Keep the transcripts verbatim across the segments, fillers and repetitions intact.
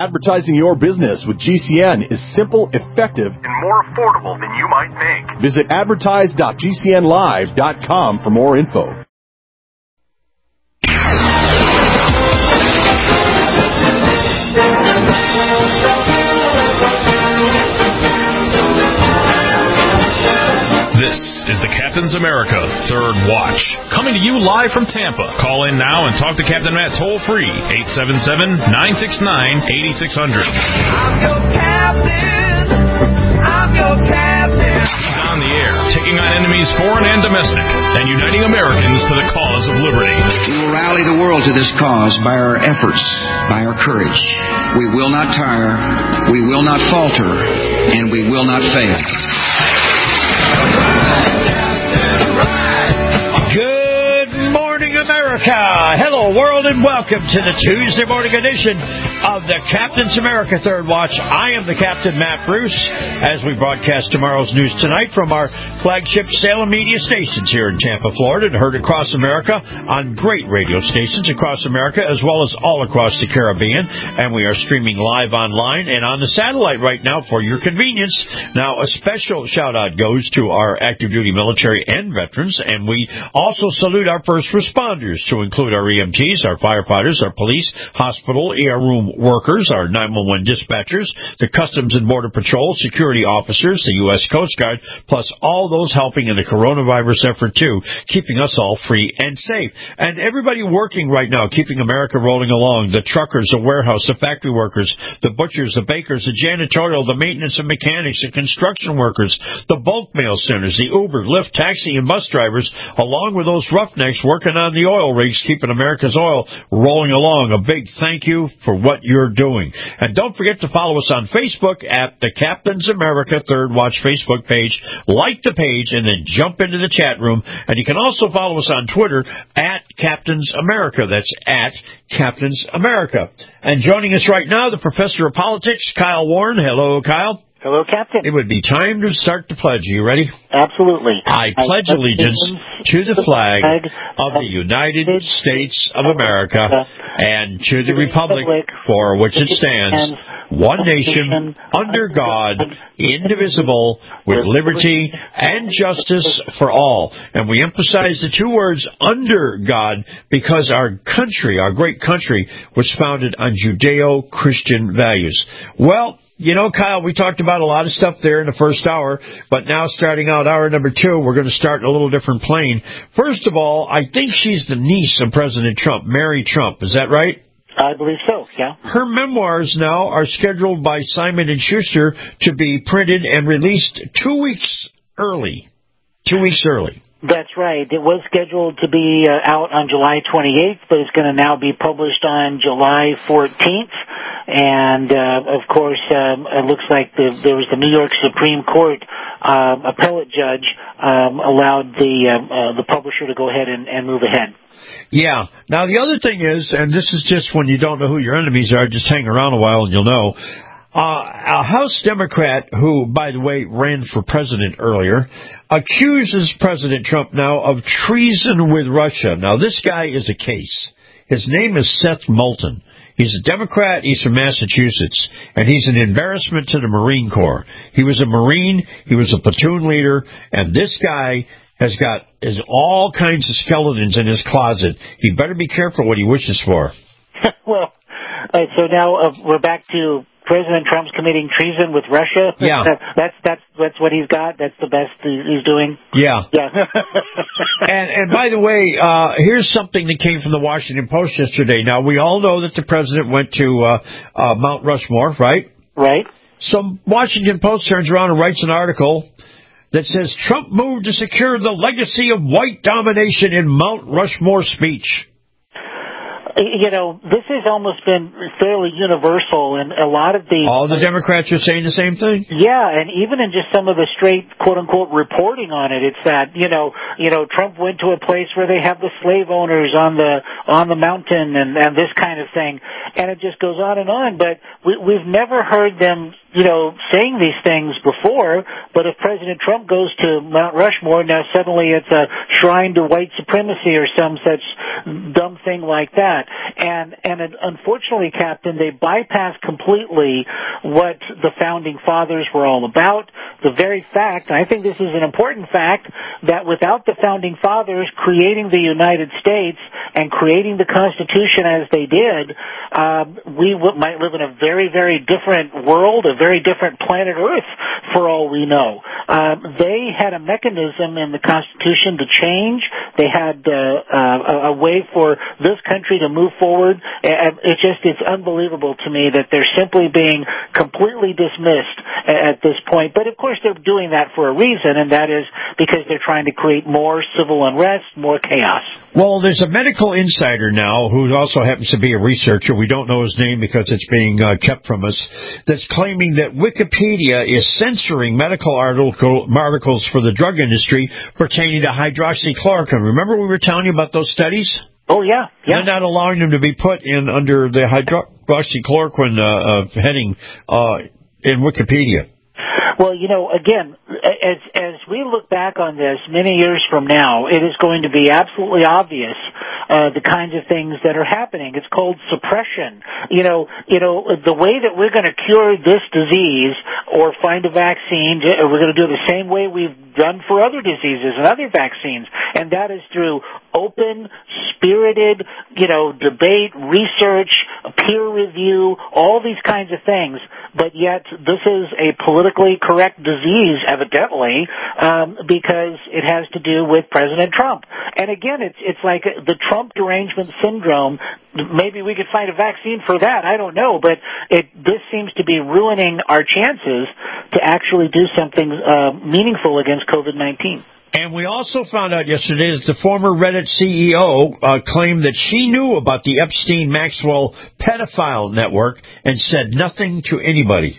Advertising your business with G C N is simple, effective, and more affordable than you might think. Visit advertise dot g c n live dot com for more info. This is the Captain's America Third Watch, coming to you live from Tampa. Call in now and talk to Captain Matt toll-free, eight seven seven, nine six nine, eight six zero zero. I'm your captain. I'm your captain. On the air, taking on enemies foreign and domestic, and uniting Americans to the cause of liberty. We will rally the world to this cause by our efforts, by our courage. We will not tire, we will not falter, and we will not fail. Good morning, America. Hello, world, and welcome to the Tuesday morning edition of the Captain's America Third Watch. I am the Captain, Matt Bruce, as we broadcast tomorrow's news tonight from our flagship Salem media stations here in Tampa, Florida, and heard across America on great radio stations across America, as well as all across the Caribbean. And we are streaming live online and on the satellite right now for your convenience. Now, a special shout-out goes to our active duty military and veterans, and we also salute our first responders, to include our E M Ts, our firefighters, our police, hospital, E R room workers, our nine one one dispatchers, the Customs and Border Patrol, security officers, the U S Coast Guard, plus all those helping in the coronavirus effort, too, keeping us all free and safe. And everybody working right now, keeping America rolling along, the truckers, the warehouse, the factory workers, the butchers, the bakers, the janitorial, the maintenance and mechanics, the construction workers, the bulk mail centers, the Uber, Lyft, taxi, and bus drivers, along with those roughnecks working on the oil rigs, keeping America's oil rolling along. A big thank you for what you're doing. And don't forget to follow us on Facebook at the Captain's America Third Watch Facebook page. Like the page and then jump into the chat room. And you can also follow us on Twitter at Captain's America. That's at Captain's America. And joining us right now, the Professor of Politics, Kyle Warren. Hello, Kyle. Hello, Captain. It would be time to start the pledge. Are you ready? Absolutely. I pledge allegiance to the flag of the United States of America and to the republic for which it stands, one nation, under God, indivisible, with liberty and justice for all. And we emphasize the two words, under God, because our country, our great country, was founded on Judeo-Christian values. Well, you know, Kyle, we talked about a lot of stuff there in the first hour, but now starting out hour number two, we're going to start in a little different plane. First of all, I think she's the niece of President Trump, Mary Trump. Is that right? I believe so, yeah. Her memoirs now are scheduled by Simon and Schuster to be printed and released two weeks early. Two weeks early. That's right. It was scheduled to be uh, out on July twenty-eighth, but it's going to now be published on July fourteenth. And, uh, of course, um, it looks like the, there was the New York Supreme Court uh, appellate judge um, allowed the uh, uh, the publisher to go ahead and, and move ahead. Yeah. Now, the other thing is, and this is just when you don't know who your enemies are, just hang around a while and you'll know, Uh, a House Democrat who, by the way, ran for president earlier, accuses President Trump now of treason with Russia. Now, this guy is a case. His name is Seth Moulton. He's a Democrat. He's from Massachusetts, and he's an embarrassment to the Marine Corps. He was a Marine. He was a platoon leader, and this guy has got is all kinds of skeletons in his closet. He better be careful what he wishes for. Well, uh, so now uh, we're back to President Trump's committing treason with Russia. Yeah, that's that's that's what he's got. That's the best he's doing. Yeah, yeah. and and by the way, uh, here's something that came from the Washington Post yesterday. Now we all know that the president went to uh, uh, Mount Rushmore, right? Right. So Washington Post turns around and writes an article that says Trump moved to secure the legacy of white domination in Mount Rushmore speech. You know, this has almost been fairly universal, and a lot of the... All the Democrats are saying the same thing? Yeah, and even in just some of the straight, quote-unquote, reporting on it, it's that, you know, you know, Trump went to a place where they have the slave owners on the on the mountain and, and this kind of thing, and it just goes on and on, but we, we've never heard them you know, saying these things before, but if President Trump goes to Mount Rushmore, now suddenly it's a shrine to white supremacy or some such dumb thing like that. And, and unfortunately, Captain, they bypass completely what the Founding Fathers were all about. The very fact, and I think this is an important fact, that without the Founding Fathers creating the United States and creating the Constitution as they did, uh, we w- might live in a very, very different world, a very different planet Earth, for all we know. Uh, they had a mechanism in the Constitution to change. They had uh, uh, a way for this country to move forward. It's just, it's unbelievable to me that they're simply being completely dismissed at this point. But of course, they're doing that for a reason, and that is because they're trying to create more civil unrest, more chaos. Well, there's a medical insider now who also happens to be a researcher. We don't know his name because it's being uh, kept from us. That's claiming that Wikipedia is censoring medical article, articles for the drug industry pertaining to hydroxychloroquine. Remember we were telling you about those studies? Oh, yeah. yeah. They're not allowing them to be put in under the hydroxychloroquine uh, uh, heading uh, in Wikipedia. Well, you know, again, as as we look back on this many years from now, it is going to be absolutely obvious uh, the kinds of things that are happening. It's called suppression. You know, you know, the way that we're going to cure this disease or find a vaccine, we're going to do it the same way we've done for other diseases and other vaccines, and that is through open, spirited, you know, debate, research, peer review, all these kinds of things. But yet, this is a politically correct disease, evidently, um, because it has to do with President Trump. And again, it's it's like the Trump derangement syndrome. Maybe we could find a vaccine for that. I don't know, but it this seems to be ruining our chances to actually do something uh, meaningful against COVID nineteen. And we also found out yesterday that the former Reddit C E O uh, claimed that she knew about the Epstein-Maxwell pedophile network and said nothing to anybody.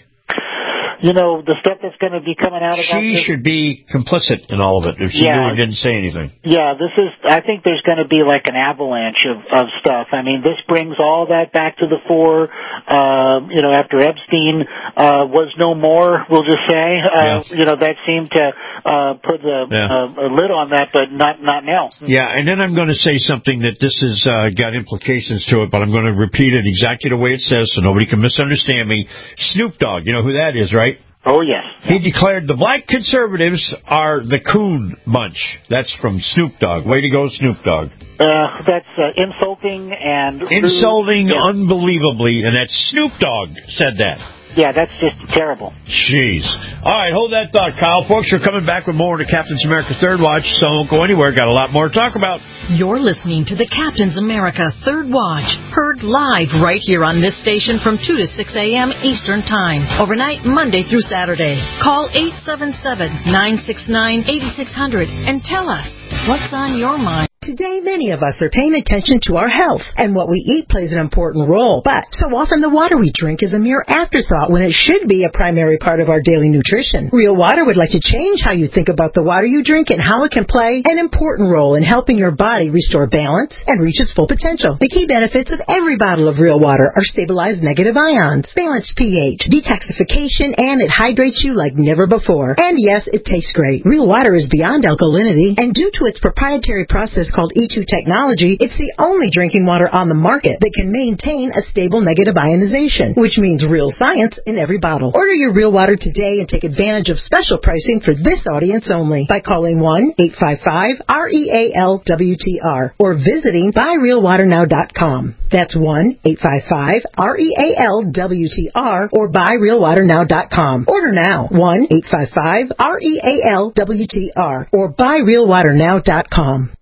You know, the stuff that's going to be coming out about She this, should be complicit in all of it if she yeah. knew and didn't say anything. Yeah, this is, I think there's going to be like an avalanche of, of stuff. I mean, this brings all that back to the fore. Uh, you know, after Epstein uh, was no more, we'll just say, uh, yeah. you know, that seemed to uh, put a, yeah. a, a lid on that, but not, not now. Yeah, and then I'm going to say something that this has uh, got implications to it, but I'm going to repeat it exactly the way it says so nobody can misunderstand me. Snoop Dogg, you know who that is, right? Oh, yes. He declared the black conservatives are the coon bunch. That's from Snoop Dogg. Way to go, Snoop Dogg. Uh, that's uh, insulting and... Insulting yeah. unbelievably, and that Snoop Dogg said that. Yeah, that's just terrible. Jeez. All right, hold that thought, Kyle. Folks, we're coming back with more to Captain's America Third Watch, so don't go anywhere. Got a lot more to talk about. You're listening to the Captain's America Third Watch, heard live right here on this station from two to six a.m. Eastern Time, overnight Monday through Saturday. Call eight seven seven, nine six nine, eight six zero zero and tell us what's on your mind. Today, many of us are paying attention to our health, and what we eat plays an important role. But so often the water we drink is a mere afterthought when it should be a primary part of our daily nutrition. Real Water would like to change how you think about the water you drink and how it can play an important role in helping your body restore balance and reach its full potential. The key benefits of every bottle of Real Water are stabilized negative ions, balanced pH, detoxification, and it hydrates you like never before. And yes, it tastes great. Real Water is beyond alkalinity, and due to its proprietary process called E two technology, it's the only drinking water on the market that can maintain a stable negative ionization, which means real science in every bottle. Order your Real Water today and take advantage of special pricing for this audience only by calling one eight five five R E A L W T R or visiting buy real water now dot com. That's one eight five five R E A L W T R or buy real water now dot com. Order now, one eight five five R E A L W T R or buy real water now dot com.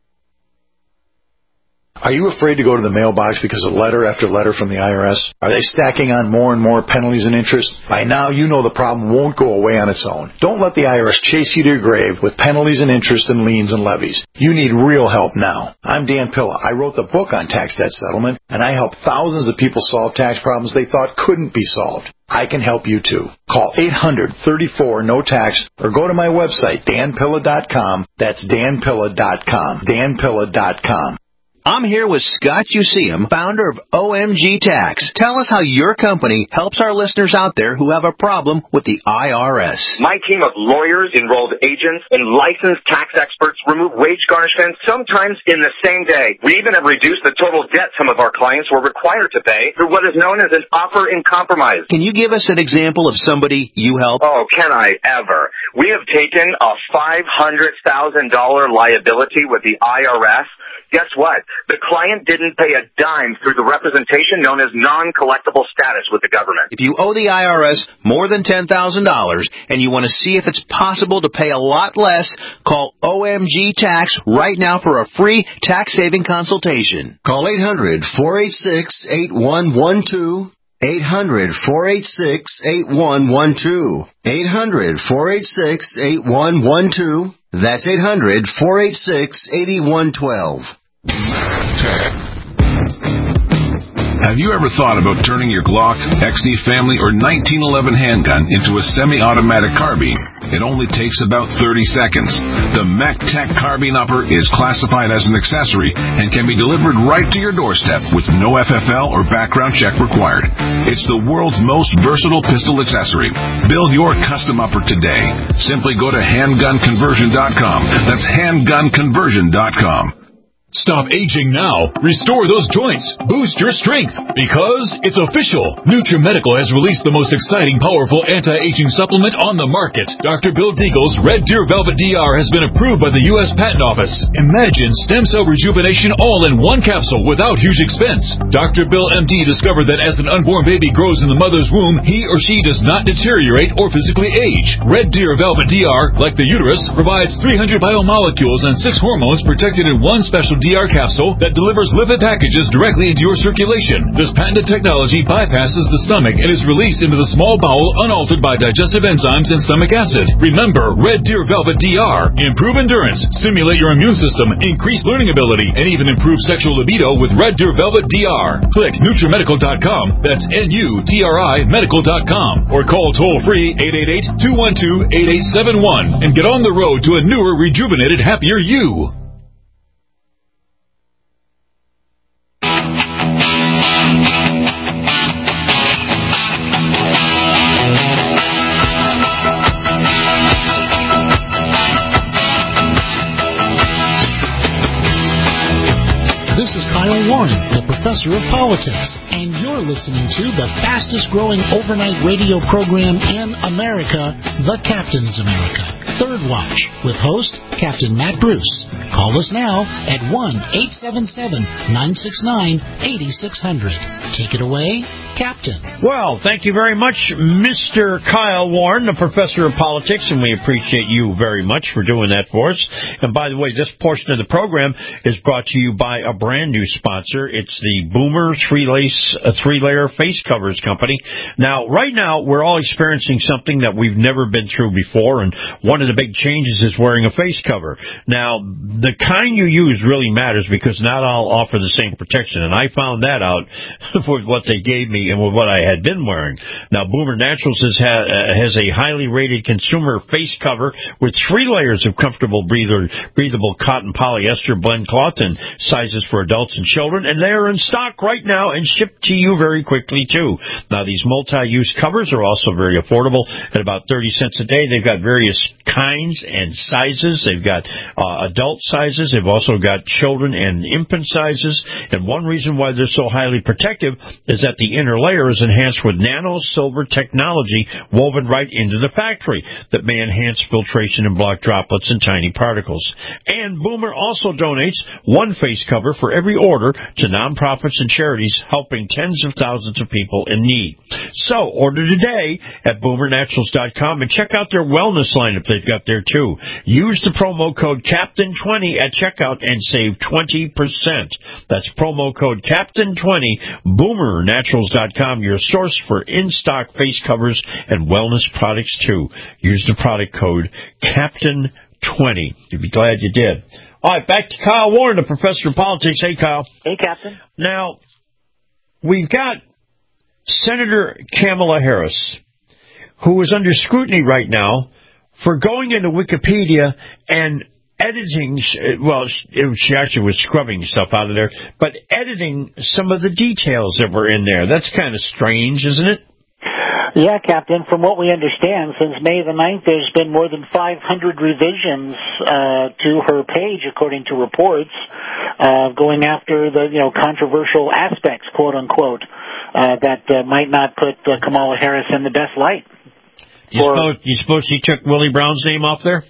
Are you afraid to go to the mailbox because of letter after letter from the I R S? Are they stacking on more and more penalties and interest? By now, you know the problem won't go away on its own. Don't let the I R S chase you to your grave with penalties and interest and liens and levies. You need real help now. I'm Dan Pilla. I wrote the book on tax debt settlement, and I help thousands of people solve tax problems they thought couldn't be solved. I can help you too. Call eight hundred, thirty-four, no tax or go to my website, dan pilla dot com. That's dan pilla dot com. dan pilla dot com. I'm here with Scott Useum, founder of O M G Tax. Tell us how your company helps our listeners out there who have a problem with the I R S. My team of lawyers, enrolled agents, and licensed tax experts remove wage garnishments sometimes in the same day. We even have reduced the total debt some of our clients were required to pay through what is known as an offer in compromise. Can you give us an example of somebody you help? Oh, can I ever? We have taken a five hundred thousand dollars liability with the I R S. Guess what? The client didn't pay a dime through the representation known as non-collectible status with the government. If you owe the I R S more than ten thousand dollars and you want to see if it's possible to pay a lot less, call O M G Tax right now for a free tax-saving consultation. Call eight hundred, four eight six, eight one one two. eight hundred, four eight six, eight one one two. eight hundred, four eight six, eight one one two. That's eight hundred, four eight six, eight one one two. Have you ever thought about turning your Glock, X D Family, or nineteen eleven handgun into a semi-automatic carbine? It only takes about thirty seconds. The MacTech Carbine Upper is classified as an accessory and can be delivered right to your doorstep with no F F L or background check required. It's the world's most versatile pistol accessory. Build your custom upper today. Simply go to handgun conversion dot com. That's handgun conversion dot com. Stop aging now. Restore those joints. Boost your strength. Because it's official. NutriMedical has released the most exciting, powerful anti-aging supplement on the market. Doctor Bill Deagle's Red Deer Velvet D R has been approved by the U S Patent Office. Imagine stem cell rejuvenation all in one capsule without huge expense. Doctor Bill M D discovered that as an unborn baby grows in the mother's womb, he or she does not deteriorate or physically age. Red Deer Velvet D R, like the uterus, provides three hundred biomolecules and six hormones protected in one special D R capsule that delivers lipid packages directly into your circulation. This patented technology bypasses the stomach and is released into the small bowel unaltered by digestive enzymes and stomach acid. Remember, Red Deer Velvet D R. Improve endurance, stimulate your immune system, increase learning ability, and even improve sexual libido with Red Deer Velvet D R. Click NutriMedical dot com. That's N U T R I medical dot com. Or call toll-free eight eight eight, two one two, eight eight seven one and get on the road to a newer, rejuvenated, happier you. This is Kyle Warren, the professor of politics, and you're listening to the fastest growing overnight radio program in America, The Captain's America, Third Watch, with host Captain Matt Bruce. Call us now at one eight seven seven, nine six nine, eight six zero zero. Take it away, Captain. Well, thank you very much, Mister Kyle Warren, the professor of politics, and we appreciate you very much for doing that for us. And by the way, this portion of the program is brought to you by a brand new sponsor. It's the Boomer three-lace, uh, three-layer face covers company. Now, right now, we're all experiencing something that we've never been through before, and one of the big changes is wearing a face cover. Now, the kind you use really matters because not all offer the same protection, and I found that out with what they gave me and with what I had been wearing. Now, Boomer Naturals has, ha- uh, has a highly rated consumer face cover with three layers of comfortable breather, breathable cotton polyester blend cloth and sizes for adults and children, and they are in stock right now and shipped to you very quickly, too. Now, these multi-use covers are also very affordable at about thirty cents a day. They've got various kinds and sizes. They've got uh, adult sizes. They've also got children and infant sizes, and one reason why they're so highly protective is that the inner layer is enhanced with nano silver technology woven right into the factory that may enhance filtration and block droplets and tiny particles. And Boomer also donates one face cover for every order to nonprofits and charities, helping tens of thousands of people in need. So order today at boomer naturals dot com and check out their wellness lineup they've got there too. Use the promo code Captain twenty at checkout and save twenty percent. That's promo code Captain twenty, boomer naturals dot com, your source for in-stock face covers and wellness products too. Use the product code Captain twenty. You'd be glad you did. All right, back to Kyle Warren, the professor of politics. Hey, Kyle. Hey, Captain. Now, we've got Senator Kamala Harris, who is under scrutiny right now for going into Wikipedia and editing, well, she actually was scrubbing stuff out of there, but editing some of the details that were in there. That's kind of strange, isn't it? Yeah, Captain, from what we understand, since May the ninth, there's been more than five hundred revisions uh, to her page, according to reports, uh, going after the, you know, controversial aspects, quote unquote, uh, that uh, might not put uh, Kamala Harris in the best light. You, or, suppose, you suppose she took Willie Brown's name off there?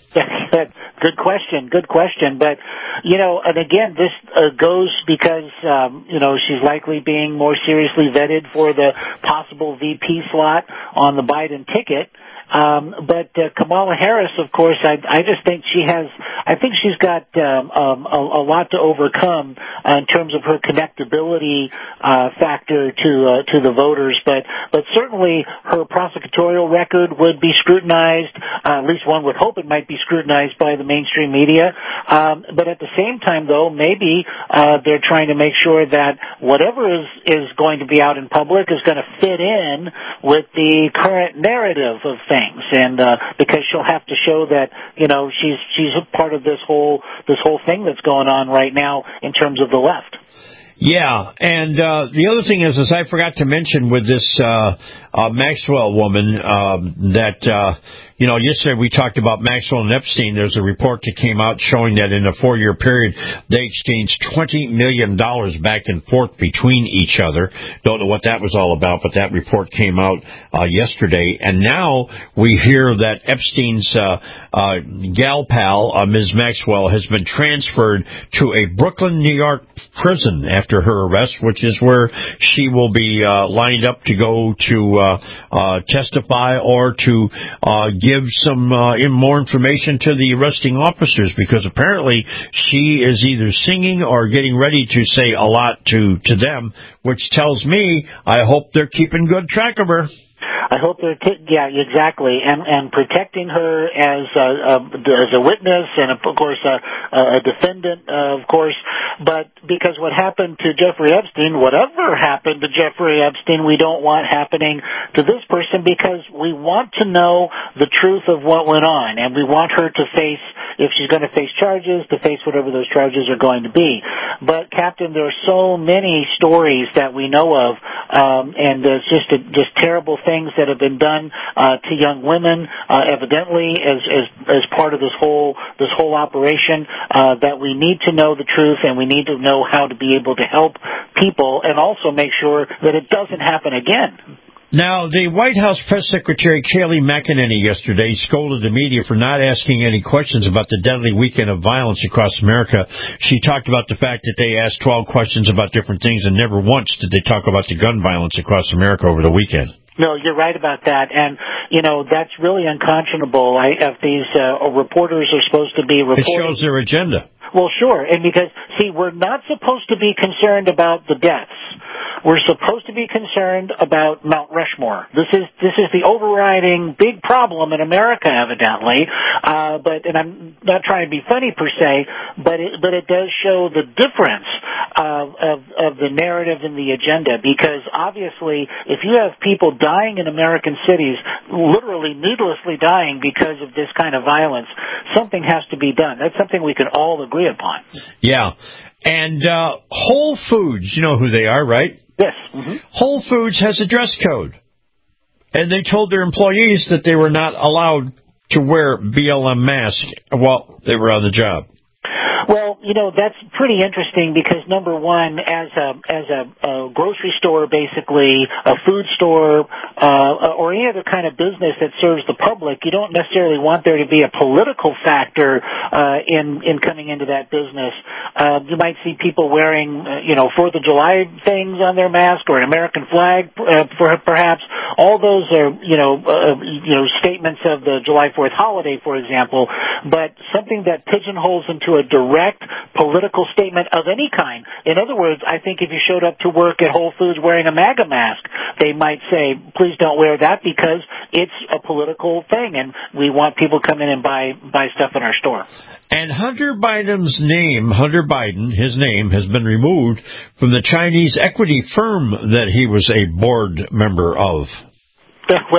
Good question, good question. But, you know, and again, this uh, goes because, um, you know, she's likely being more seriously vetted for the possible V P slot on the Biden ticket. Um, but uh, Kamala Harris, of course, I, I just think she has, I think she's got um, um, a, a lot to overcome uh, in terms of her connectability uh, factor to uh, to the voters. But but certainly her prosecutorial record would be scrutinized. Uh, at least one would hope it might be scrutinized by the mainstream media. Um, but at the same time, though, maybe uh, they're trying to make sure that whatever is is going to be out in public is going to fit in with the current narrative of things. And uh, because she'll have to show that, you know, she's she's a part of this whole this whole thing that's going on right now in terms of the left. Yeah, and uh, the other thing is, is I forgot to mention with this uh, uh, Maxwell woman um, that, uh, you know, yesterday we talked about Maxwell and Epstein. There's a report that came out showing that in a four-year period, they exchanged twenty million dollars back and forth between each other. Don't know what that was all about, but that report came out uh, yesterday. And now we hear that Epstein's uh, uh, gal pal, uh, Miz Maxwell, has been transferred to a Brooklyn, New York prison after her arrest, which is where she will be uh, lined up to go to uh, uh, testify or to uh, give some uh, in more information to the arresting officers, because apparently she is either singing or getting ready to say a lot to, to them, which tells me I hope they're keeping good track of her. I hope they're, t- yeah, exactly, and and protecting her as a, a as a witness and of course a, a defendant, uh, of course. But because what happened to Jeffrey Epstein, whatever happened to Jeffrey Epstein, we don't want happening to this person, because we want to know the truth of what went on, and we want her to face, if she's going to face charges, to face whatever those charges are going to be. But Captain, there are so many stories that we know of, um, and it's just a, just terrible things that have been done uh, to young women, uh, evidently as, as as part of this whole this whole operation. Uh, that we need to know the truth, and we need to know how to be able to help people, and also make sure that it doesn't happen again. Now, the White House Press Secretary Kayleigh McEnany yesterday scolded the media for not asking any questions about the deadly weekend of violence across America. She talked about the fact that they asked twelve questions about different things, and never once did they talk about the gun violence across America over the weekend. No, you're right about that, and, you know, that's really unconscionable. I, if these uh, reporters are supposed to be reporting... It shows their agenda. Well, sure, and because, see, we're not supposed to be concerned about the deaths. We're supposed to be concerned about Mount Rushmore. This is this is the overriding big problem in America, evidently. Uh, but and I'm not trying to be funny per se, but it, but it does show the difference of, of of the narrative and the agenda. Because obviously, if you have people dying in American cities, literally needlessly dying because of this kind of violence, something has to be done. That's something we can all agree upon. Yeah, and uh, Whole Foods, you know who they are, right? Yes. Mm-hmm. Whole Foods has a dress code, and they told their employees that they were not allowed to wear B L M masks while they were on the job. Well, you know, that's pretty interesting because, number one, as a as a, a grocery store, basically, a food store, uh, or any other kind of business that serves the public, you don't necessarily want there to be a political factor uh, in in coming into that business. Uh, you might see people wearing, uh, you know, Fourth of July things on their mask or an American flag, uh, for perhaps. All those are, you know, uh, you know, statements of the July fourth holiday, for example. But something that pigeonholes into a direct political statement of any kind. In other words, I think if you showed up to work at Whole Foods wearing a MAGA mask, they might say, please don't wear that because it's a political thing and we want people to come in and buy buy stuff in our store. And Hunter Biden's name, Hunter Biden, his name has been removed from the Chinese equity firm that he was a board member of. Well,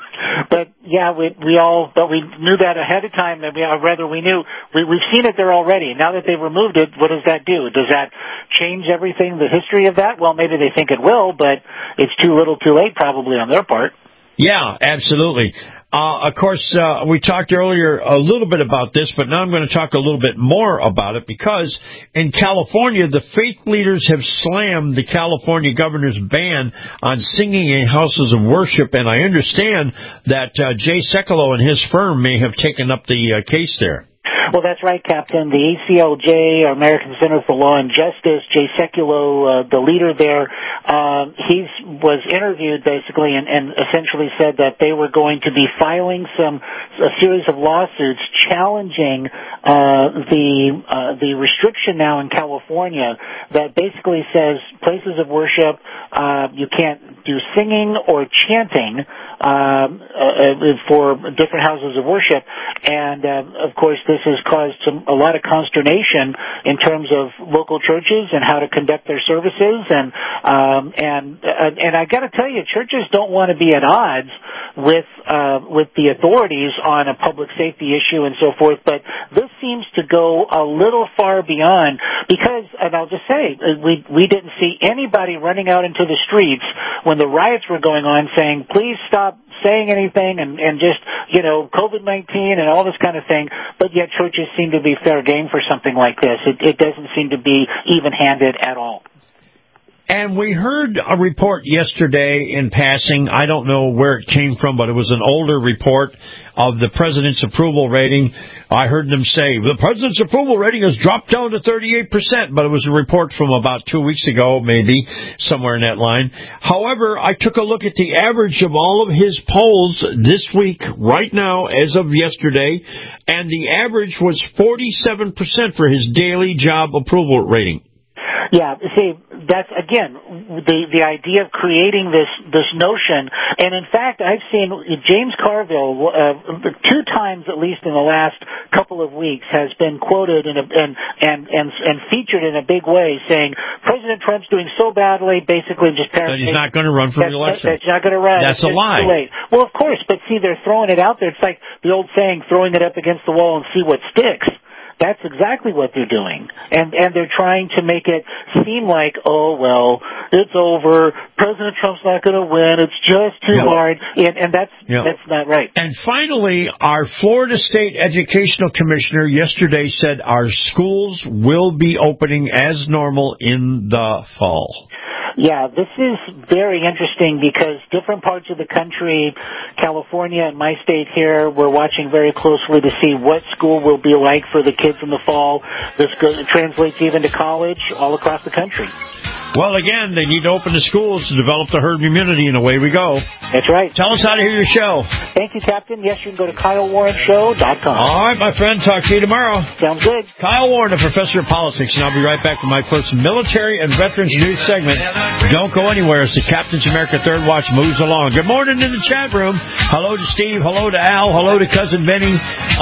But yeah, we we all, but we knew that ahead of time. That we, or rather, we knew we we've seen it there already. Now that they've removed it, what does that do? Does that change everything? The history of that? Well, maybe they think it will, but it's too little, too late, probably on their part. Yeah, absolutely. Uh, of course, uh, we talked earlier a little bit about this, but now I'm going to talk a little bit more about it because in California, the faith leaders have slammed the California governor's ban on singing in houses of worship, and I understand that uh, Jay Sekulow and his firm may have taken up the uh, case there. Well, that's right, Captain. The A C L J, American Center for Law and Justice, Jay Sekulow, uh, the leader there, um, he was interviewed basically and, and essentially said that they were going to be filing some a series of lawsuits challenging uh, the uh, the restriction now in California that basically says places of worship uh, you can't do singing or chanting uh, uh, for different houses of worship, and uh, of course this has caused some, a lot of consternation in terms of local churches and how to conduct their services, and um, and uh, and I got to tell you, churches don't want to be at odds with uh, with the authorities on a public safety issue and so forth, but this seems to go a little far beyond because, and I'll just say, we we didn't see anybody running out into the streets when the riots were going on saying, please stop saying anything and, and just, you know, COVID nineteen and all this kind of thing, but yet churches seem to be fair game for something like this. It, it doesn't seem to be even-handed at all. And we heard a report yesterday in passing. I don't know where it came from, but it was an older report of the president's approval rating. I heard them say, the president's approval rating has dropped down to thirty-eight percent, but it was a report from about two weeks ago, maybe, somewhere in that line. However, I took a look at the average of all of his polls this week, right now, as of yesterday, and the average was forty-seven percent for his daily job approval rating. Yeah, see, that's, again, the the idea of creating this this notion, and in fact, I've seen James Carville uh, two times at least in the last couple of weeks has been quoted in a, and, and and and featured in a big way, saying President Trump's doing so badly, basically just that he's not going to run for re-election. That he's not going to run. That's a lie. Too late. Well, of course, but see, they're throwing it out there. It's like the old saying, throwing it up against the wall and see what sticks. That's exactly what they're doing. And and they're trying to make it seem like, oh, well, it's over. President Trump's not going to win. It's just too yep. hard. And, and that's yep. that's not right. And finally, our Florida State Educational Commissioner yesterday said our schools will be opening as normal in the fall. Yeah, this is very interesting because different parts of the country, California and my state here, we're watching very closely to see what school will be like for the kids in the fall. This goes, translates even to college all across the country. Well, again, they need to open the schools to develop the herd immunity, and away we go. That's right. Tell us how to hear your show. Thank you, Captain. Yes, you can go to Kyle Warren Show dot com. All right, my friend. Talk to you tomorrow. Sounds good. Kyle Warren, a professor of politics, and I'll be right back with my first military and veterans news segment. Don't go anywhere as the Captain's America Third Watch moves along. Good morning in the chat room. Hello to Steve. Hello to Al. Hello to Cousin Benny.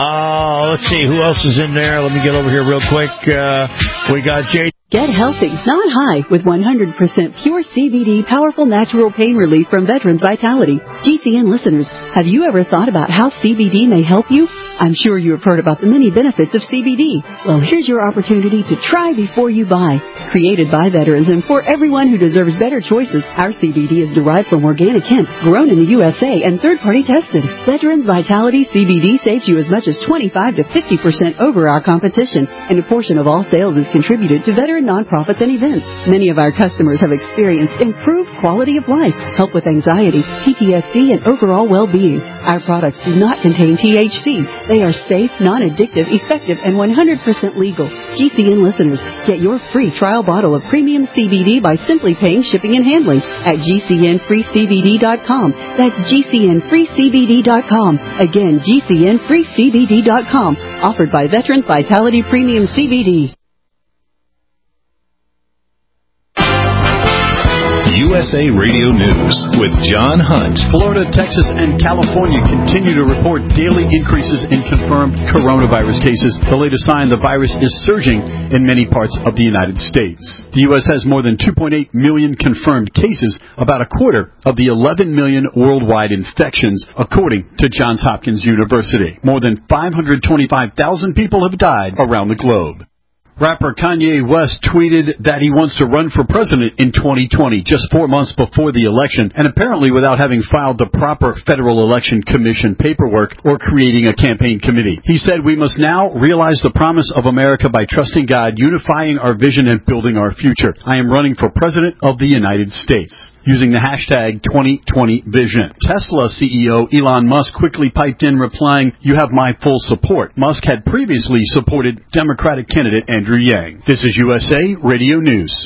Uh, let's see, who else is in there? Let me get over here real quick. Uh, we got Jay. Get healthy, not high, with one hundred percent pure C B D powerful natural pain relief from Veterans Vitality. G C N listeners, have you ever thought about how C B D may help you? I'm sure you have heard about the many benefits of C B D. Well, here's your opportunity to try before you buy. Created by veterans and for everyone who deserves better choices, our C B D is derived from organic hemp, grown in the U S A and third-party tested. Veterans Vitality C B D saves you as much as twenty-five to fifty percent over our competition, and a portion of all sales is contributed to veteran nonprofits and events. Many of our customers have experienced improved quality of life, help with anxiety, P T S D, and overall well-being. Our products do not contain T H C. They are safe, non-addictive, effective, and one hundred percent legal. G C N listeners, get your free trial bottle of premium C B D by simply paying shipping and handling at G C N free C B D dot com. That's G C N free C B D dot com. Again, G C N free C B D dot com. Offered by Veterans Vitality Premium C B D. U U S A Radio News with John Hunt. Florida, Texas, and California continue to report daily increases in confirmed coronavirus cases. The latest sign the virus is surging in many parts of the United States. The U S has more than two point eight million confirmed cases, about a quarter of the eleven million worldwide infections, according to Johns Hopkins University. More than five hundred twenty-five thousand people have died around the globe. Rapper Kanye West tweeted that he wants to run for president in twenty twenty, just four months before the election, and apparently without having filed the proper Federal Election Commission paperwork or creating a campaign committee. He said, "We must now realize the promise of America by trusting God, unifying our vision, and building our future. I am running for president of the United States," using the hashtag twenty twenty vision. Tesla C E O Elon Musk quickly piped in, replying, "You have my full support." Musk had previously supported Democratic candidate Andrew Yang. This is U S A Radio News.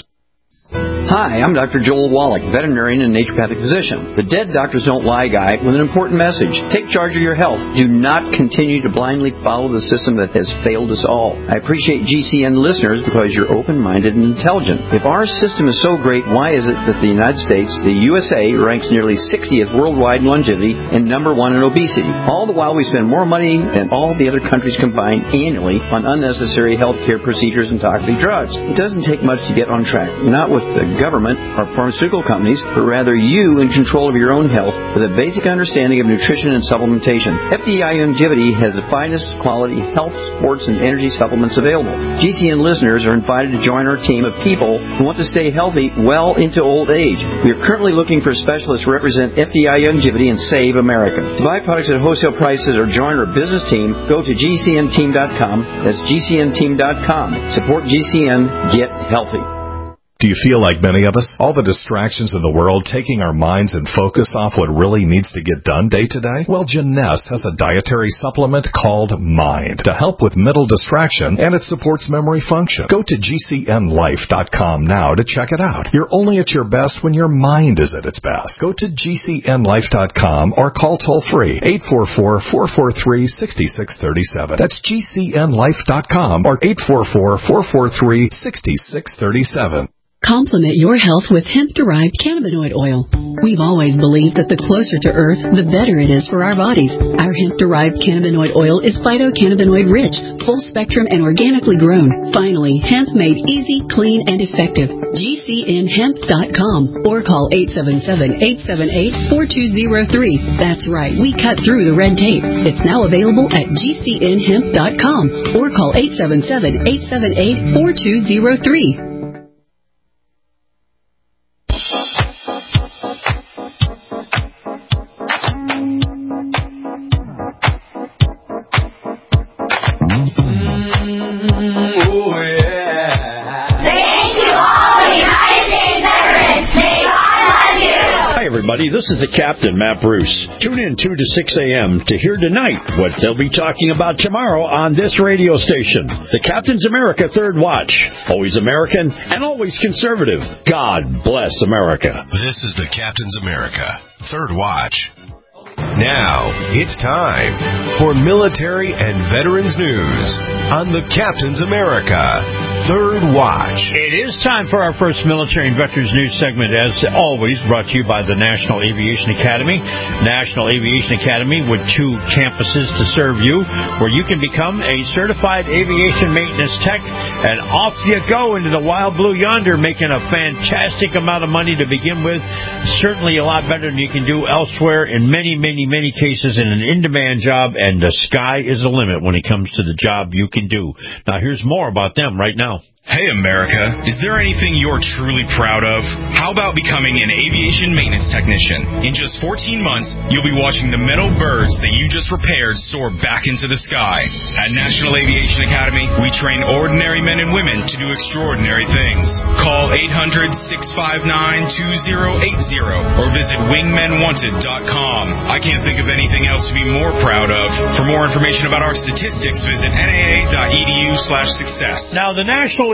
Hi, I'm Doctor Joel Wallach, veterinarian and naturopathic physician. The Dead Doctors Don't Lie guy with an important message. Take charge of your health. Do not continue to blindly follow the system that has failed us all. I appreciate G C N listeners because you're open-minded and intelligent. If our system is so great, why is it that the United States, the U S A, ranks nearly sixtieth worldwide in longevity and number one in obesity? All the while we spend more money than all the other countries combined annually on unnecessary health care procedures and toxic drugs. It doesn't take much to get on track. Not with the government or pharmaceutical companies, but rather you in control of your own health with a basic understanding of nutrition and supplementation. F D I Longevity has the finest quality health, sports, and energy supplements available. G C N listeners are invited to join our team of people who want to stay healthy well into old age. We are currently looking for specialists to represent F D I Longevity and Save America. To buy products at wholesale prices or join our business team, go to G C N team dot com. That's G C N team dot com. Support G C N. Get healthy. Do you feel like many of us? All the distractions in the world taking our minds and focus off what really needs to get done day to day? Well, Jeunesse has a dietary supplement called Mind to help with mental distraction, and it supports memory function. Go to G C N life dot com now to check it out. You're only at your best when your mind is at its best. Go to G C N life dot com or call toll-free eight four four, four four three, six six three seven. That's G C N life dot com or eight four four, four four three, six six three seven. Complement your health with hemp-derived cannabinoid oil. We've always believed that the closer to Earth, the better it is for our bodies. Our hemp-derived cannabinoid oil is phytocannabinoid-rich, full-spectrum, and organically grown. Finally, hemp made easy, clean, and effective. G C N hemp dot com or call eight seven seven, eight seven eight, four two zero three. That's right, we cut through the red tape. It's now available at G C N hemp dot com or call eight seven seven, eight seven eight, four two zero three. Everybody, this is the Captain, Matt Bruce. Tune in two to six a.m. to hear tonight what they'll be talking about tomorrow on this radio station. The Captain's America Third Watch. Always American and always conservative. God bless America. This is the Captain's America Third Watch. Now, it's time for military and veterans news on the Captain's America Third Watch. It is time for our first military and veterans news segment, as always, brought to you by the National Aviation Academy. National Aviation Academy with two campuses to serve you, where you can become a certified aviation maintenance tech, and off you go into the wild blue yonder, making a fantastic amount of money to begin with. Certainly a lot better than you can do elsewhere in many, many, many cases in an in-demand job, and the sky is the limit when it comes to the job you can do. Now, here's more about them right now. Hey, America, is there anything you're truly proud of? How about becoming an aviation maintenance technician? In just fourteen months, you'll be watching the metal birds that you just repaired soar back into the sky. At National Aviation Academy, we train ordinary men and women to do extraordinary things. Call eight hundred, six five nine, two zero eight zero or visit wingmen wanted dot com. I can't think of anything else to be more proud of. For more information about our statistics, visit N A A dot E D U slash success. Now, the National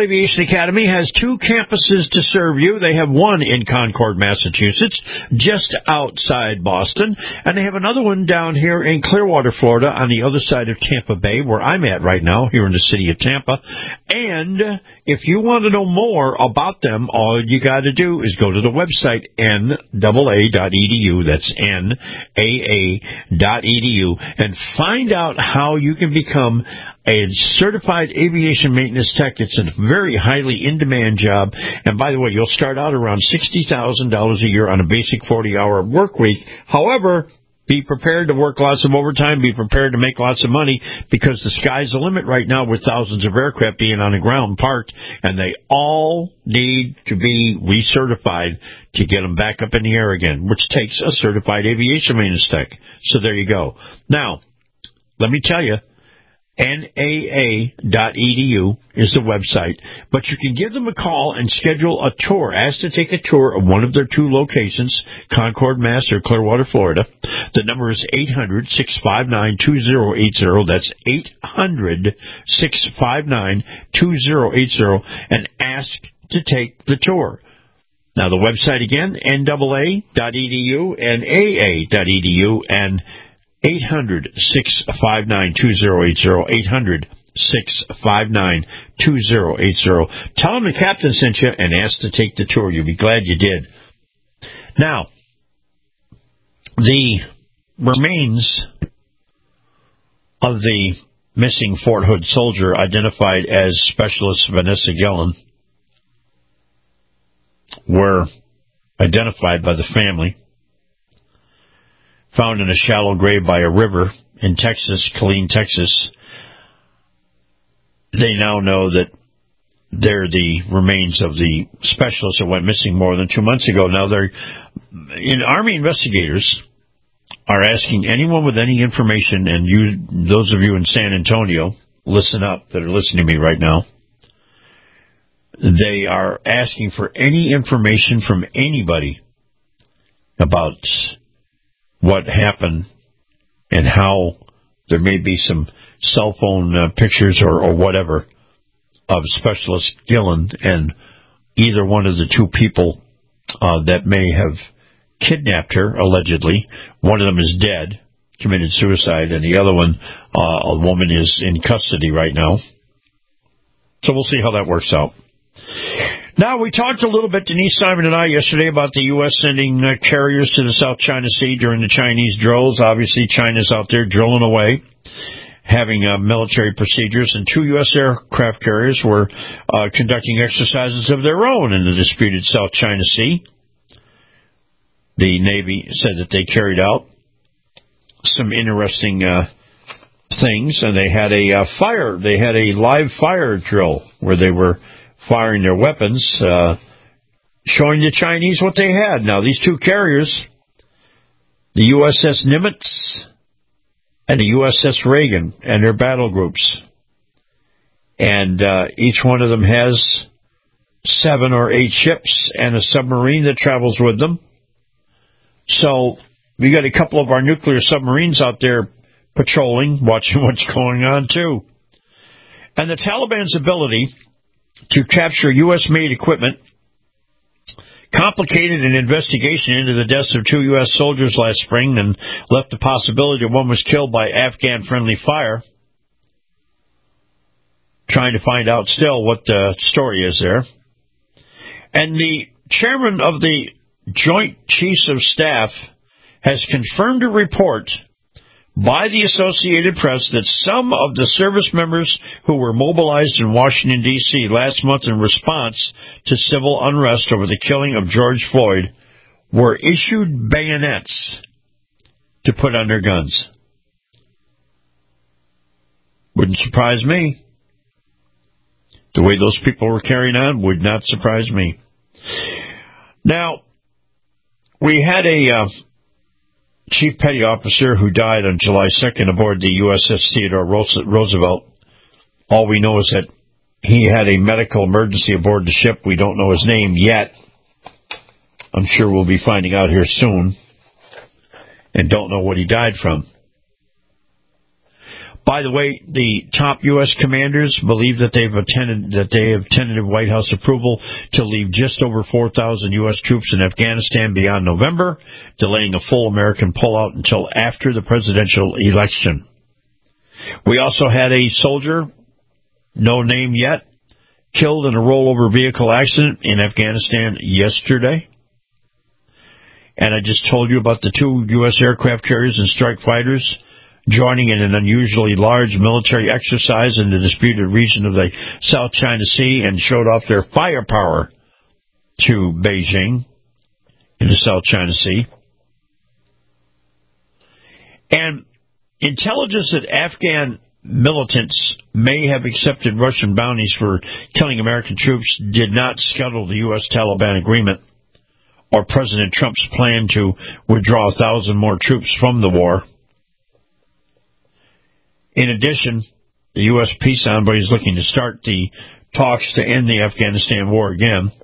Aviation Academy has two campuses to serve you. They have one in Concord, Massachusetts, just outside Boston, and they have another one down here in Clearwater, Florida, on the other side of Tampa Bay, where I'm at right now, here in the city of Tampa. And if you want to know more about them, all you got to do is go to the website N A A dot E D U. That's N A A dot E D U, and find out how you can become a certified aviation maintenance tech. It's a very highly in-demand job. And by the way, you'll start out around sixty thousand dollars a year on a basic forty-hour work week. However, be prepared to work lots of overtime. Be prepared to make lots of money, because the sky's the limit right now with thousands of aircraft being on the ground parked, and they all need to be recertified to get them back up in the air again, which takes a certified aviation maintenance tech. So there you go. Now, let me tell you, N A A dot E D U is the website, but you can give them a call and schedule a tour. Ask to take a tour of one of their two locations, Concord, Mass, or Clearwater, Florida. The number is eight hundred, six five nine, two zero eight zero. That's eight hundred, six five nine, two zero eight zero, and ask to take the tour. Now, the website again, N A A dot E D U, N A A dot E D U, and eight hundred, six five nine, two zero eight zero, eight hundred, six five nine, two zero eight zero. Tell them the captain sent you and ask to take the tour. You'll be glad you did. Now, the remains of the missing Fort Hood soldier, identified as Specialist Vanessa Gillen, were identified by the family, found in a shallow grave by a river in Texas, Killeen, Texas. They now know that they're the remains of the specialist that went missing more than two months ago. Now, they're in Army investigators are asking anyone with any information, and you, those of you in San Antonio, listen up, that are listening to me right now. They are asking for any information from anybody about what happened and how there may be some cell phone uh, pictures or, or whatever of Specialist Gillen and either one of the two people uh, that may have kidnapped her, allegedly. One of them is dead, committed suicide, and the other one, uh, a woman, is in custody right now. So we'll see how that works out. Now, we talked a little bit, Denise Simon and I, yesterday about the U S sending uh, carriers to the South China Sea during the Chinese drills. Obviously, China's out there drilling away, having uh, military procedures, and two U S aircraft carriers were uh, conducting exercises of their own in the disputed South China Sea. The Navy said that they carried out some interesting uh, things, and they had a uh, fire, they had a live fire drill where they were firing their weapons, uh, showing the Chinese what they had. Now, these two carriers, the U S S Nimitz and the U S S Reagan, and their battle groups. And uh, each one of them has seven or eight ships and a submarine that travels with them. So we got a couple of our nuclear submarines out there patrolling, watching what's going on, too. And the Taliban's ability to capture U S-made equipment complicated an investigation into the deaths of two U S soldiers last spring and left the possibility that one was killed by Afghan-friendly fire. Trying to find out still what the story is there. And the chairman of the Joint Chiefs of Staff has confirmed a report by the Associated Press that some of the service members who were mobilized in Washington, D C last month in response to civil unrest over the killing of George Floyd were issued bayonets to put on their guns. Wouldn't surprise me. The way those people were carrying on would not surprise me. Now, we had a uh, Chief Petty Officer who died on July second aboard the U S S Theodore Roosevelt. All we know is that he had a medical emergency aboard the ship. We don't know his name yet. I'm sure we'll be finding out here soon. And don't know what he died from. By the way, the top U S commanders believe that they've attended that they have tentative White House approval to leave just over four thousand U S troops in Afghanistan beyond November, delaying a full American pullout until after the presidential election. We also had a soldier, no name yet, killed in a rollover vehicle accident in Afghanistan yesterday. And I just told you about the two U S aircraft carriers and strike fighters joining in an unusually large military exercise in the disputed region of the South China Sea and showed off their firepower to Beijing in the South China Sea. And intelligence that Afghan militants may have accepted Russian bounties for killing American troops did not scuttle the U S Taliban agreement or President Trump's plan to withdraw a thousand more troops from the war. In addition, the U S peace envoy is looking to start the talks to end the Afghanistan war again.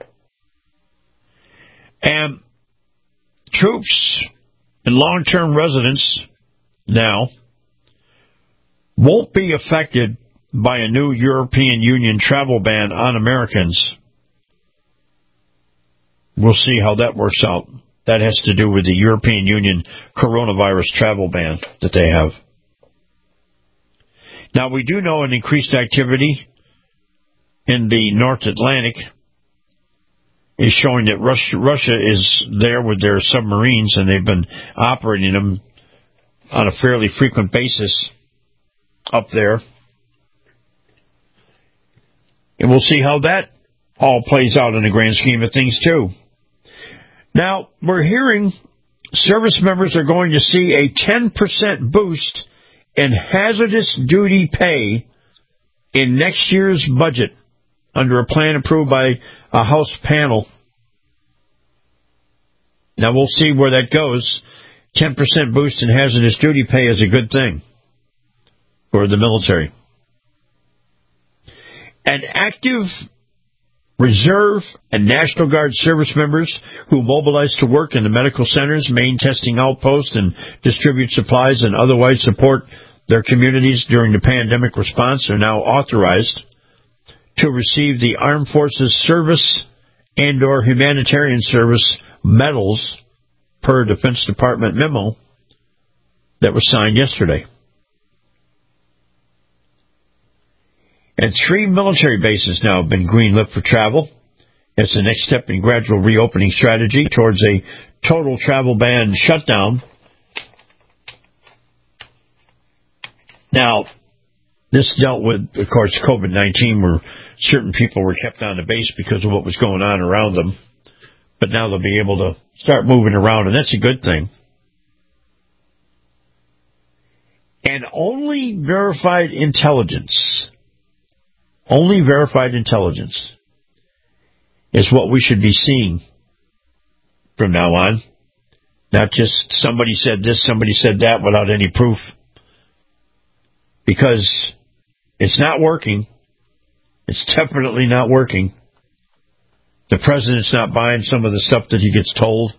And troops and long-term residents now won't be affected by a new European Union travel ban on Americans. We'll see how that works out. That has to do with the European Union coronavirus travel ban that they have. Now, we do know an increased activity in the North Atlantic is showing that Russia, Russia is there with their submarines, and they've been operating them on a fairly frequent basis up there. And we'll see how that all plays out in the grand scheme of things, too. Now, we're hearing service members are going to see a ten percent boost in hazardous duty pay in next year's budget under a plan approved by a House panel. Now, we'll see where that goes. ten percent boost in hazardous duty pay is a good thing for the military. And active Reserve and National Guard service members who mobilize to work in the medical centers, main testing outposts, and distribute supplies and otherwise support their communities during the pandemic response are now authorized to receive the Armed Forces Service and or Humanitarian Service medals per Defense Department memo that was signed yesterday. And three military bases now have been greenlit for travel. It's the next step in gradual reopening strategy towards a total travel ban shutdown. Now, this dealt with, of course, COVID nineteen, where certain people were kept on the base because of what was going on around them. But now they'll be able to start moving around, and that's a good thing. And only verified intelligence, only verified intelligence is what we should be seeing from now on. Not just somebody said this, somebody said that without any proof. Because it's not working. It's definitely not working. The president's not buying some of the stuff that he gets told.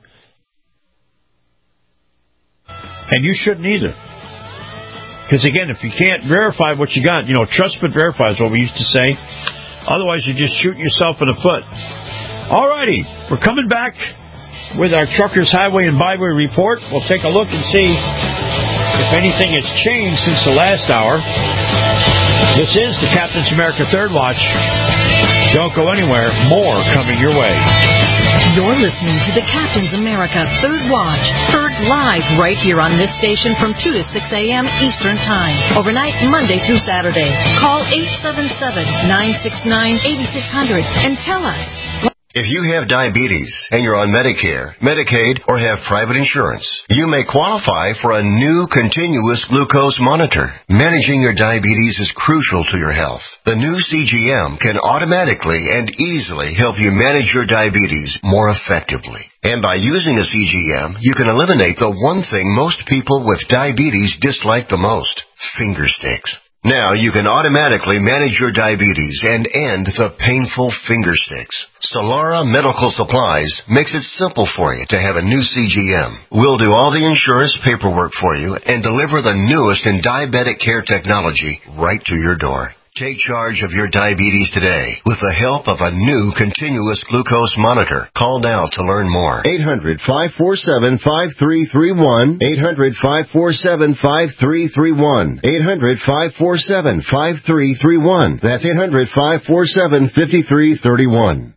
And you shouldn't either. Because, again, if you can't verify what you got, you know, trust but verify is what we used to say. Otherwise, you're just shooting yourself in the foot. All righty. We're coming back with our Truckers Highway and Byway report. We'll take a look and see if anything has changed since the last hour. This is the Captain's America Third Watch. Don't go anywhere. More coming your way. You're listening to the Captain's America Third Watch, heard live right here on this station from two to six a.m. Eastern Time, overnight Monday through Saturday. Call eight seven seven, nine six nine, eight six zero zero and tell us. If you have diabetes and you're on Medicare, Medicaid, or have private insurance, you may qualify for a new continuous glucose monitor. Managing your diabetes is crucial to your health. The new C G M can automatically and easily help you manage your diabetes more effectively. And by using a C G M, you can eliminate the one thing most people with diabetes dislike the most: finger sticks. Now you can automatically manage your diabetes and end the painful finger sticks. Solara Medical Supplies makes it simple for you to have a new C G M. We'll do all the insurance paperwork for you and deliver the newest in diabetic care technology right to your door. Take charge of your diabetes today with the help of a new continuous glucose monitor. Call now to learn more. eight hundred, five four seven, five three three one. eight hundred, five four seven, five three three one. eight hundred, five four seven, five three three one. That's eight hundred, five four seven, five three three one.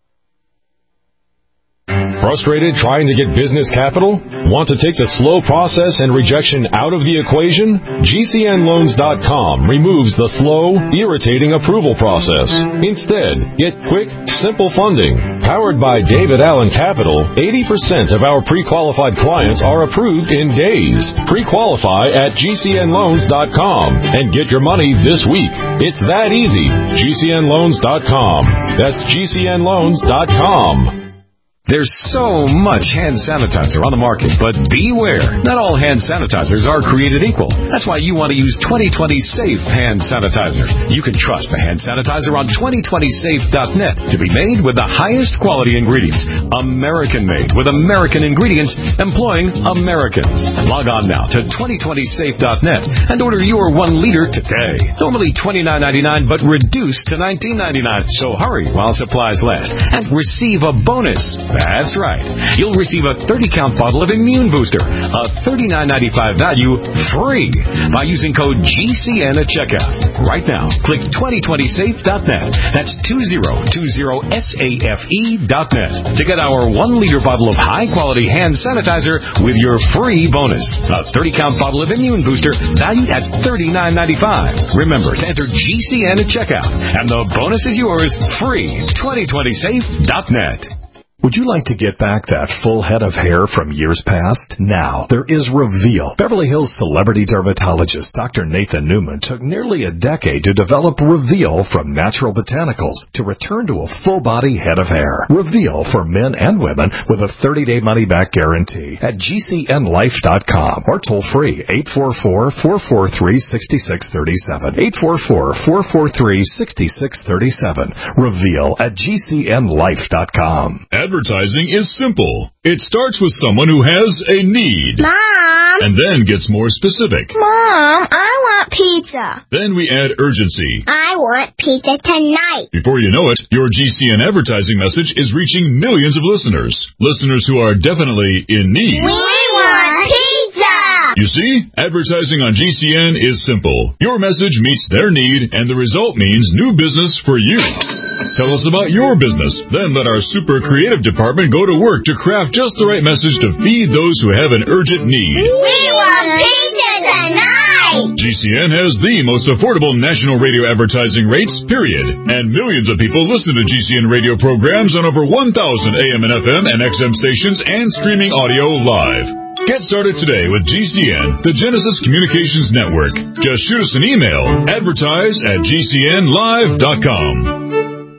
Frustrated trying to get business capital? Want to take the slow process and rejection out of the equation? G C N loans dot com removes the slow, irritating approval process. Instead, get quick, simple funding. Powered by David Allen Capital, eighty percent of our pre-qualified clients are approved in days. Pre-qualify at G C N loans dot com and get your money this week. It's that easy. G C N loans dot com. That's G C N loans dot com. There's so much hand sanitizer on the market, but beware. Not all hand sanitizers are created equal. That's why you want to use twenty twenty Safe Hand Sanitizer. You can trust the hand sanitizer on twenty twenty safe dot net to be made with the highest quality ingredients. American-made with American ingredients employing Americans. Log on now to twenty twenty safe dot net and order your one liter today. Normally twenty-nine ninety-nine, but reduced to nineteen ninety-nine. So hurry while supplies last and receive a bonus. That's right. You'll receive a thirty count bottle of Immune Booster, a thirty-nine ninety-five value, free by using code G C N at checkout. Right now, click twenty twenty safe dot net. That's two zero two zero safe dot net to get our one liter bottle of high-quality hand sanitizer with your free bonus. A thirty count bottle of Immune Booster valued at thirty-nine ninety-five. Remember to enter G C N at checkout, and the bonus is yours free. twenty twenty safe dot net. Would you like to get back that full head of hair from years past? Now, there is Reveal. Beverly Hills celebrity dermatologist Doctor Nathan Newman took nearly a decade to develop Reveal from natural botanicals to return to a full-body head of hair. Reveal for men and women with a thirty-day money-back guarantee at G C N life dot com or toll-free eight four four, four four three, six six three seven. eight four four, four four three, six six three seven. Reveal at G C N life dot com. Advertising is simple. It starts with someone who has a need. Mom! And then gets more specific. Mom, I want pizza. Then we add urgency. I want pizza tonight. Before you know it, your G C N advertising message is reaching millions of listeners. Listeners who are definitely in need. We want pizza! You see, advertising on G C N is simple. Your message meets their need, and the result means new business for you. Tell us about your business. Then let our super creative department go to work to craft just the right message to feed those who have an urgent need. We want pizza tonight! G C N has the most affordable national radio advertising rates, period. And millions of people listen to G C N radio programs on over one thousand A M and F M and X M stations and streaming audio live. Get started today with G C N, the Genesis Communications Network. Just shoot us an email, advertise at G C N live dot com.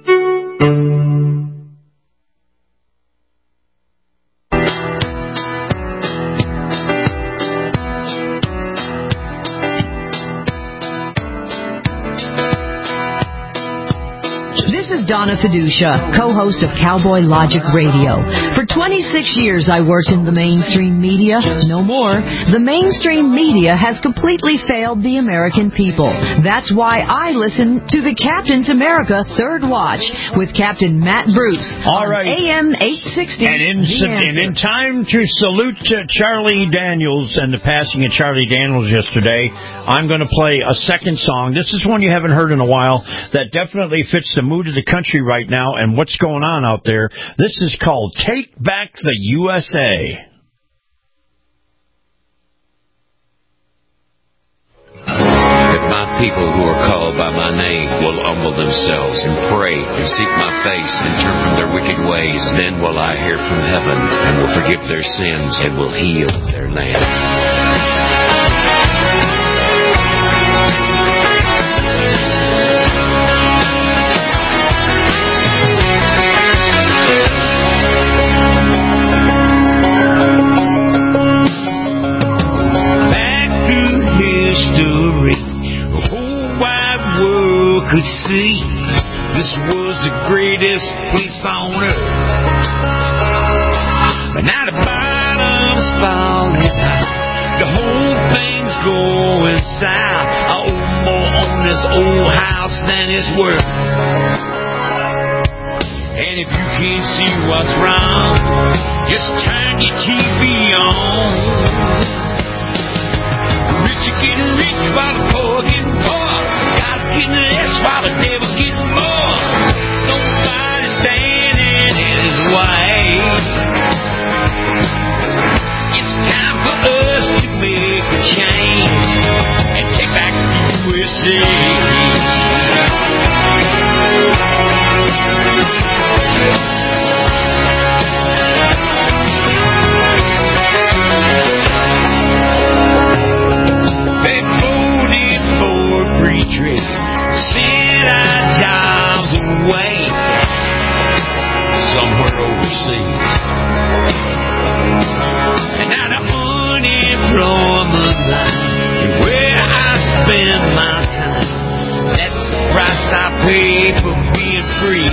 Donna Fiducia, co-host of Cowboy Logic Radio. For twenty-six years, I worked in the mainstream media. No more. The mainstream media has completely failed the American people. That's why I listen to the Captain's America Third Watch with Captain Matt Bruce. All right. A M eight sixty. And in, and in time to salute uh, Charlie Daniels and the passing of Charlie Daniels yesterday, I'm going to play a second song. This is one you haven't heard in a while that definitely fits the mood of the country right now and what's going on out there. This is called Take Back the U S A. If my people who are called by my name will humble themselves and pray and seek my face and turn from their wicked ways, then will I hear from heaven and will forgive their sins and will heal their land. could see this was the greatest place on earth. But now the bottom's falling out, the whole thing's going south. I owe more on this old house than it's worth. And if you can't see what's wrong, just turn your T V on. Rich are getting rich while the poor are getting poor. God's getting less while the devil's getting more. Nobody's standing in his way. It's time for us to make a change and take back the U S A. They voted for free trade, sent our jobs away somewhere overseas. And now the unemployment line is where I spend my time. That's the price I pay for being free.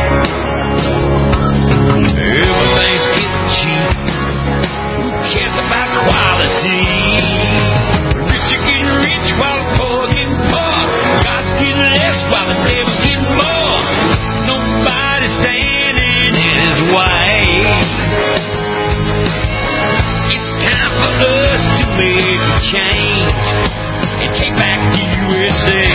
Everything's getting cheap. Who cares about quality? The rich are getting rich while the poor are getting poor. God's getting less while the devil's getting more. Nobody's standing in his way. It's time for us to make a change and take back the U S A.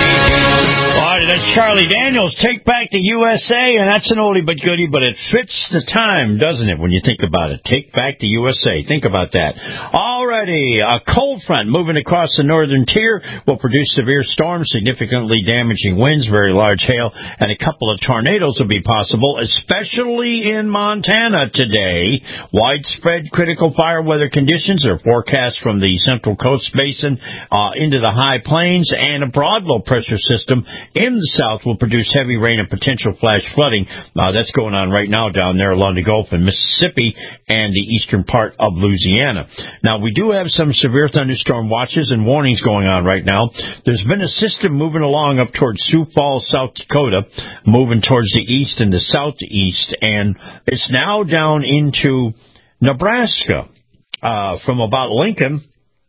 All right, that's Charlie Daniels, Take Back the U S A, and that's an oldie but goodie, but it fits the time, doesn't it, when you think about it? Take Back the U S A. Think about that. Alrighty, a cold front moving across the northern tier will produce severe storms, significantly damaging winds, very large hail, and a couple of tornadoes will be possible, especially in Montana today. Widespread critical fire weather conditions are forecast from the Central Coast Basin uh, into the high plains, and a broad low pressure system in the south will produce heavy rain and potential flash flooding. Uh, that's going on right now down there along the Gulf in Mississippi and the eastern part of Louisiana. Now, we do have some severe thunderstorm watches and warnings going on right now. There's been a system moving along up towards Sioux Falls, South Dakota, moving towards the east and the southeast, and it's now down into Nebraska, uh, from about Lincoln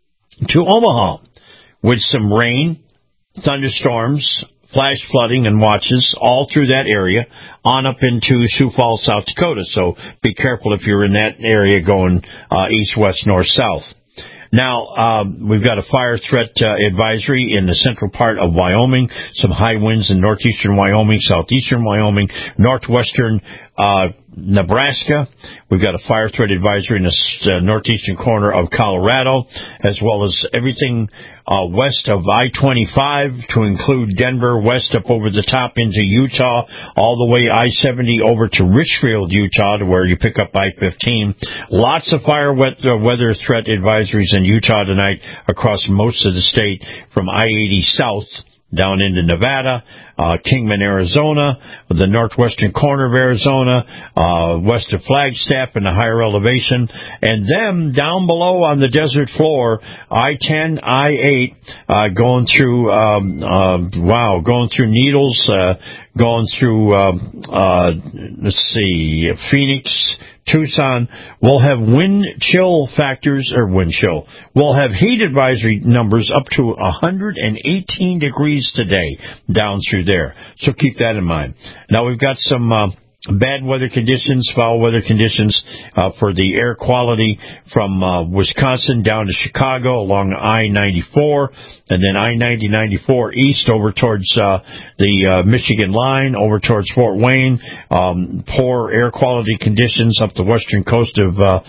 to Omaha, with some rain, thunderstorms, flash flooding and watches all through that area on up into Sioux Falls, South Dakota. So be careful if you're in that area going uh, east, west, north, south. Now, um, we've got a fire threat uh, advisory in the central part of Wyoming, some high winds in northeastern Wyoming, southeastern Wyoming, northwestern uh, Nebraska. We've got a fire threat advisory in the uh, northeastern corner of Colorado, as well as everything uh, west of I twenty-five to include Denver, west up over the top into Utah, all the way I seventy over to Richfield, Utah, to where you pick up I fifteen. Lots of fire weather threat advisories in Utah tonight across most of the state, from I eighty south down into Nevada, uh, Kingman, Arizona, the northwestern corner of Arizona, uh, west of Flagstaff in the higher elevation, and then down below on the desert floor, I ten, I eight, uh, going through, um, uh, wow, going through Needles, uh, going through, um, uh, let's see, Phoenix, Tucson. We'll have wind chill factors, or wind chill. We'll have heat advisory numbers up to one hundred eighteen degrees today down through there. So keep that in mind. Now we've got some uh, bad weather conditions, foul weather conditions uh, for the air quality from uh, Wisconsin down to Chicago along I ninety-four, and then I ninety ninety-four east over towards uh, the uh, Michigan line, over towards Fort Wayne. Um, poor air quality conditions up the western coast of uh,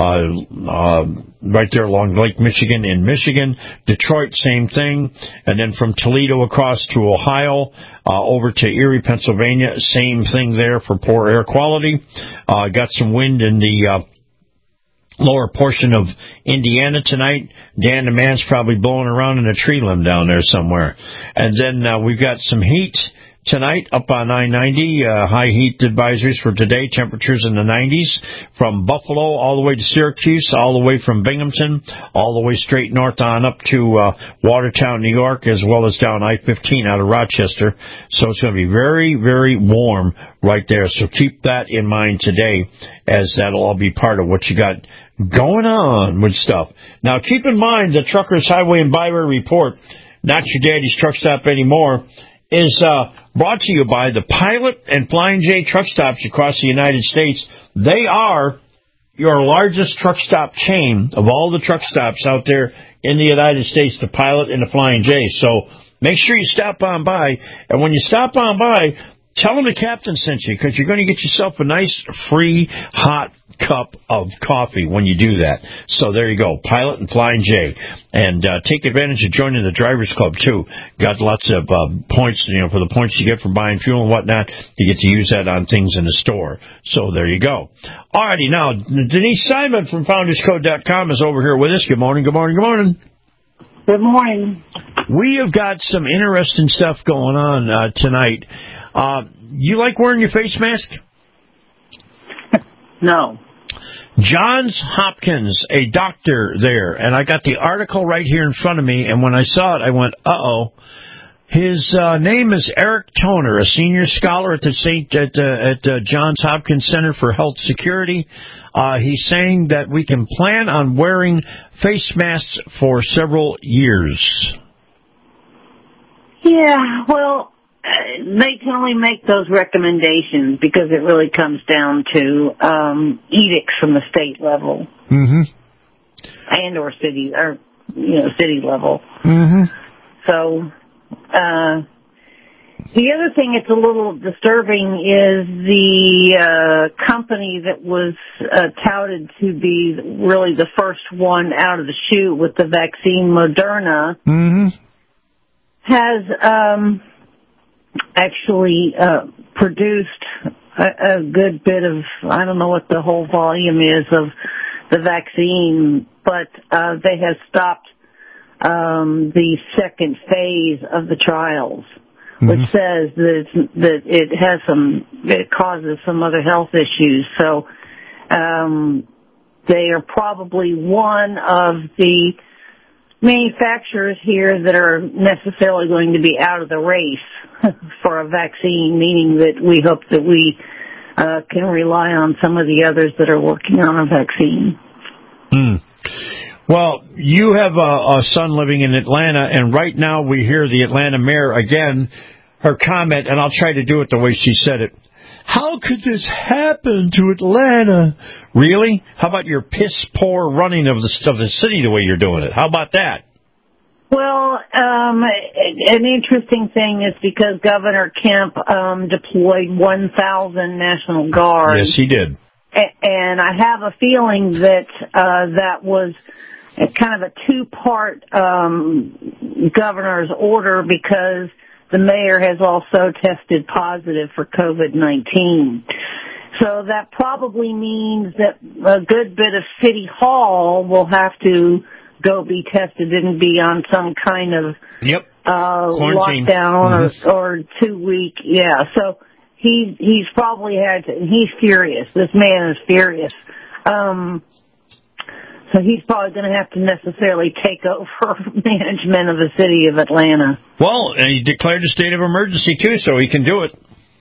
uh, uh, right there along Lake Michigan in Michigan. Detroit, same thing. And then from Toledo across to Ohio, uh, over to Erie, Pennsylvania, same thing there for poor air quality. Uh, got some wind in the uh, lower portion of Indiana tonight. Dan the man's probably blowing around in a tree limb down there somewhere. And then uh, we've got some heat tonight up on I ninety. Uh, high heat advisories for today. Temperatures in the nineties from Buffalo all the way to Syracuse, all the way from Binghamton, all the way straight north on up to uh, Watertown, New York, as well as down I fifteen out of Rochester. So it's going to be very, very warm right there. So keep that in mind today, as that'll all be part of what you got going on with stuff. Now, keep in mind the Truckers Highway and Byway Report, not your daddy's truck stop anymore, is uh, brought to you by the Pilot and Flying J truck stops across the United States. They are your largest truck stop chain of all the truck stops out there in the United States, the Pilot and the Flying J. So make sure you stop on by, and when you stop on by, tell them the captain sent you, because you're going to get yourself a nice, free, hot cup of coffee when you do that. So there you go, Pilot and Flying J. And uh, take advantage of joining the Drivers Club, too. Got lots of uh, points, you know, for the points you get from buying fuel and whatnot. You get to use that on things in the store. So there you go. All righty, now, Denise Simon from Founders Code dot com is over here with us. Good morning, good morning, good morning. Good morning. We have got some interesting stuff going on uh, tonight. Uh, you like wearing your face mask? No. Johns Hopkins, a doctor there, and I got the article right here in front of me, and when I saw it, I went, uh-oh. His uh, name is Eric Toner, a senior scholar at the Saint at, uh, at uh, Johns Hopkins Center for Health Security. Uh, he's saying that we can plan on wearing face masks for several years. Yeah, well, uh, they can only make those recommendations because it really comes down to um, edicts from the state level, mm-hmm. and or city or you know city level. Mm-hmm. So uh, the other thing that's a little disturbing is the uh, company that was uh, touted to be really the first one out of the chute with the vaccine, Moderna, mm-hmm. has um, actually uh, produced a, a good bit of, I don't know what the whole volume is of the vaccine, but uh, they have stopped um, the second phase of the trials, mm-hmm. which says that, it's, that it has some, it causes some other health issues. So um, they are probably one of the manufacturers here that are necessarily going to be out of the race for a vaccine, meaning that we hope that we uh, can rely on some of the others that are working on a vaccine. Mm. Well, you have a, a son living in Atlanta, and right now we hear the Atlanta mayor again, her comment, and I'll try to do it the way she said it. How could this happen to Atlanta? Really? How about your piss-poor running of the, of the city the way you're doing it? How about that? Well, um, an interesting thing is because Governor Kemp um, deployed one thousand National Guard. Yes, he did. And I have a feeling that uh, that was kind of a two-part um, governor's order because the mayor has also tested positive for COVID nineteen. So that probably means that a good bit of City Hall will have to go be tested and be on some kind of yep. uh, lockdown mm-hmm. or, or two-week, yeah. So he he's probably had to, and he's furious. This man is furious. Um, so he's probably going to have to necessarily take over management of the city of Atlanta. Well, and he declared a state of emergency, too, so he can do it.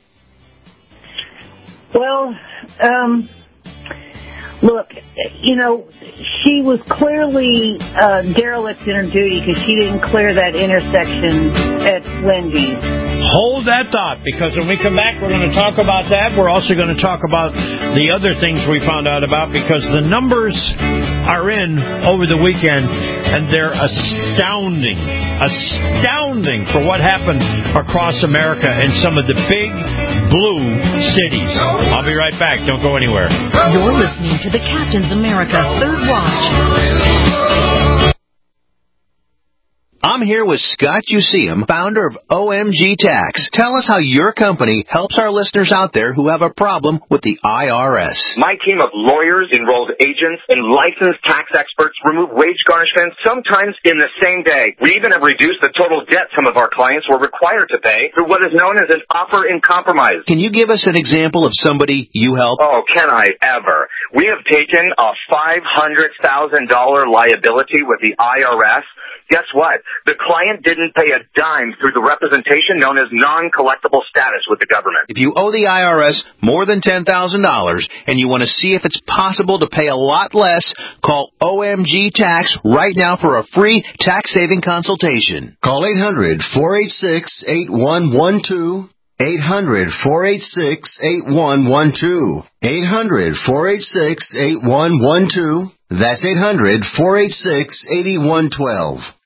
Well, um, look, you know, she was clearly uh, derelict in her duty because she didn't clear that intersection at Wendy's. Hold that thought, because when we come back, we're going to talk about that. We're also going to talk about the other things we found out about, because the numbers are in over the weekend, and they're astounding, astounding for what happened across America in some of the big blue cities. I'll be right back. Don't go anywhere. You're listening to the Captain's America Third Watch. I'm here with Scott Useum, founder of O M G Tax. Tell us how your company helps our listeners out there who have a problem with the I R S. My team of lawyers, enrolled agents, and licensed tax experts remove wage garnishments sometimes in the same day. We even have reduced the total debt some of our clients were required to pay through what is known as an offer in compromise. Can you give us an example of somebody you help? Oh, can I ever? We have taken a five hundred thousand dollars liability with the I R S. Guess what? The client didn't pay a dime through the representation known as non-collectible status with the government. If you owe the I R S more than ten thousand dollars and you want to see if it's possible to pay a lot less, call O M G Tax right now for a free tax-saving consultation. Call eight hundred, four eight six, eight one one two. eight hundred, four eight six, eight one one two. eight hundred, four eight six, eight one one two. That's eight hundred, four eight six, eight one one two.